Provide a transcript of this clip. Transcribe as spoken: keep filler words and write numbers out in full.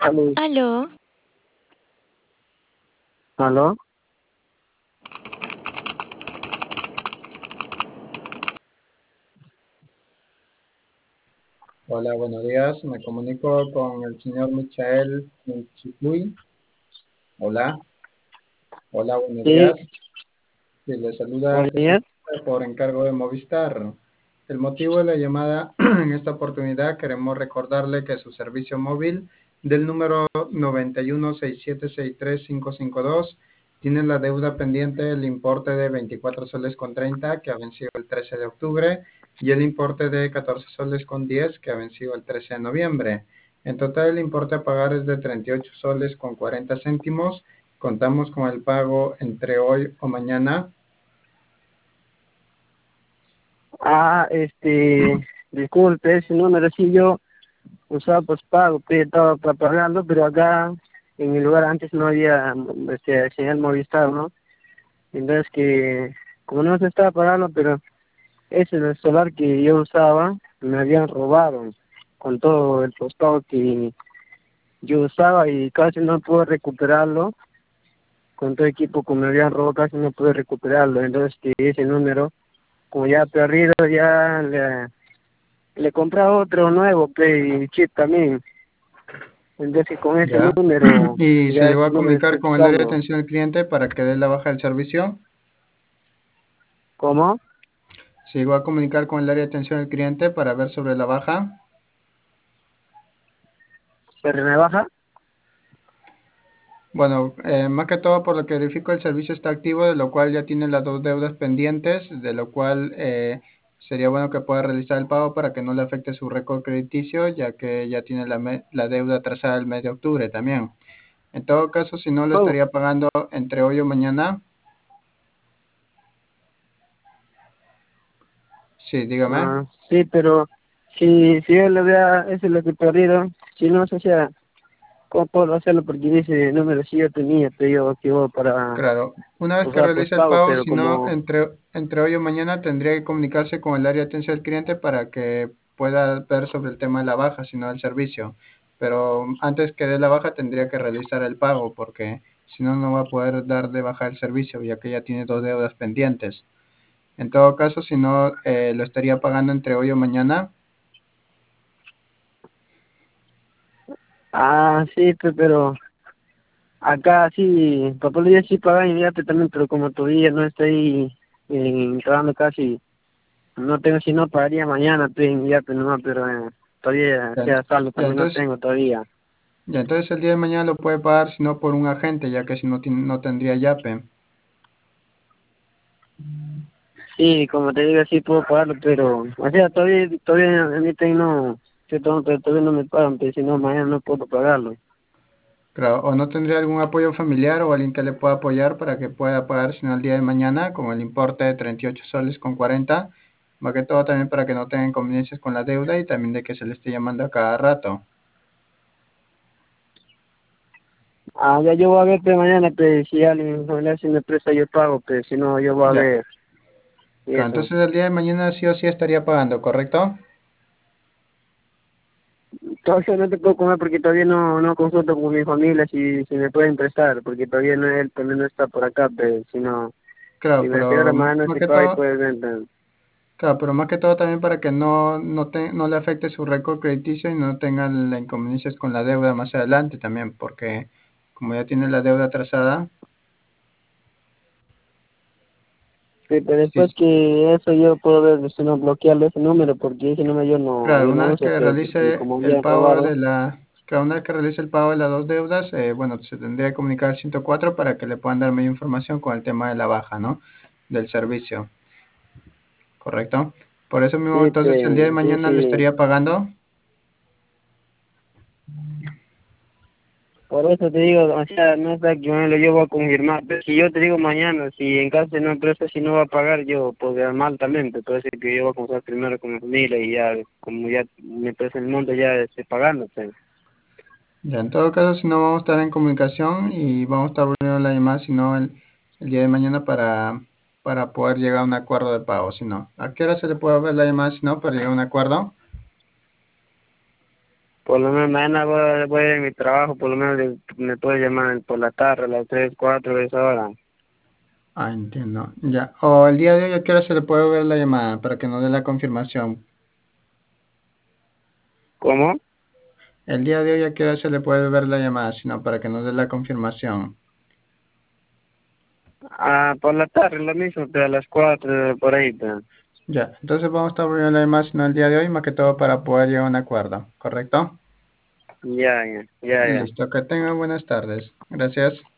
Aló, Aló, aló, Hola, buenos días. Me comunico con el señor Michael Michipui. Hola, hola, buenos sí, días. Sí, le saluda buenos Jesús días. por encargo de Movistar. El motivo de la llamada en esta oportunidad queremos recordarle que su servicio móvil del número noventa y uno seis siete seis tres cinco cinco dos tiene la deuda pendiente el importe de veinticuatro soles con treinta que ha vencido el trece de octubre y el importe de catorce soles con diez que ha vencido el trece de noviembre. En total el importe a pagar es de treinta y ocho soles con cuarenta céntimos. Contamos con el pago entre hoy o mañana. Ah, este, disculpe, ese número sí yo usaba pues pago, pero estaba pa- pagando, pero acá en mi lugar antes no había este, señal Movistar, ¿no? Entonces que, como no se estaba pagando, pero ese es el celular que yo usaba, me habían robado con todo el postpago que yo usaba y casi no pude recuperarlo, con todo el equipo que me habían robado casi no pude recuperarlo, entonces que ese número como ya perdido, ya le, le compré otro nuevo, Play chip también. Entonces con ese Ya. número, ¿Y se ya llegó ese a número comunicar estoy con el área de usando. atención al cliente para que dé la baja del servicio? ¿Cómo? ¿Se llegó a comunicar con el área de atención al cliente para ver sobre la baja? ¿Se me baja? Bueno, eh, más que todo por lo que verifico el servicio está activo, de lo cual ya tiene las dos deudas pendientes, de lo cual eh, sería bueno que pueda realizar el pago para que no le afecte su récord crediticio, ya que ya tiene la, me- la deuda atrasada el mes de octubre también. En todo caso, si no lo ¿Cómo? estaría pagando entre hoy o mañana. Sí, dígame. Ah, sí, pero si, si yo le vea, eso es lo que he perdido. Si no, o sea, ¿cómo puedo hacerlo? Porque dice número sí yo tenía pedido activo para Claro, una vez que usar realice el postpago, pago, pero si no, como... entre, entre hoy o mañana tendría que comunicarse con el área de atención al cliente para que pueda ver sobre el tema de la baja, si no el servicio. Pero antes que dé la baja tendría que realizar el pago porque si no, no va a poder dar de baja el servicio ya que ya tiene dos deudas pendientes. En todo caso, si no, eh, lo estaría pagando entre hoy o mañana. Ah, sí, pe- pero acá sí, papel ya sí pagan inmediatamente también, pero como todavía no estoy eh, entrando casi. No tengo, si no pagaría mañana, estoy en ya, pero no, pero eh, todavía, Ya, sea ent- saldo ya, también no entonces, tengo todavía. ya entonces el día de mañana lo puede pagar, si no por un agente, ya que si no, tiene- no tendría yape. Sí, como te digo, sí puedo pagarlo, pero, o sea, todavía, todavía a mí tengo, no, que todo- pero todavía no me pagan, pero si no, mañana no puedo pagarlo. Claro, o no tendría algún apoyo familiar o alguien que le pueda apoyar para que pueda pagar, sino el día de mañana, con el importe de treinta y ocho soles con cuarenta, más que todo también para que no tengan inconveniencias con la deuda y también de que se le esté llamando a cada rato. Ah, ya yo voy a ver, pero mañana, pero si alguien, ojalá si me presta yo pago, pero si no, yo voy a Ya, ver, y claro, eso. entonces el día de mañana sí o sí estaría pagando, ¿correcto? Todavía no te puedo comer porque todavía no, no consulto con mi familia si, si me pueden prestar, porque todavía no, él también no está por acá, pero si no, si Claro, me pega pero la mano, más si que paga y todo, puede vender. claro, pero más que todo también para que no, no, te- no le afecte su récord crediticio y no tengan la inconveniencias con la deuda más adelante también, porque como ya tiene la deuda atrasada, Sí, pero sí. después que eso yo puedo ver si no bloquearle ese número, porque ese número yo no, Claro, yo una no vez uso, que pero porque realice como me el han pago robado. de la, claro, una vez que realice el pago de las dos deudas, eh, bueno, se tendría que comunicar al ciento cuatro para que le puedan dar mayor información con el tema de la baja, ¿no? Del servicio, ¿correcto? Por eso mismo, Sí, entonces, el día de pues, sí, mañana le sí. estaría pagando. Por eso te digo, o sea, no está que yo lo yo voy a confirmar, pero si yo te digo mañana, si en caso de no empresa, si no va a pagar, yo puedo quedar mal también, pero puede ser que yo voy a conversar primero con mi familia y ya, como ya me empresa el monto, ya esté pagando, pues. Ya, en todo caso, si no, vamos a estar en comunicación y vamos a estar volviendo la llamada, si no, el, el día de mañana para, para poder llegar a un acuerdo de pago, si no. ¿A qué hora se le puede ver la llamada, si no, para llegar a un acuerdo? Por lo menos mañana voy, voy a mi trabajo, por lo menos le- me puede llamar por la tarde, a las tres, cuatro de esa hora. Ah, entiendo. Ya. O el día de hoy, ¿a qué hora se le puede ver la llamada para que nos dé la confirmación? ¿Cómo? El día de hoy, ¿a qué hora se le puede ver la llamada? Sino para que nos dé la confirmación. Ah, por la tarde, lo mismo, pero a las cuatro, por ahí. Pero. Ya. Entonces vamos a estar viendo la llamada sino el día de hoy, más que todo para poder llegar a un acuerdo. ¿Correcto? Ya, ya, ya, ya. Listo. Que tengan buenas tardes. Gracias.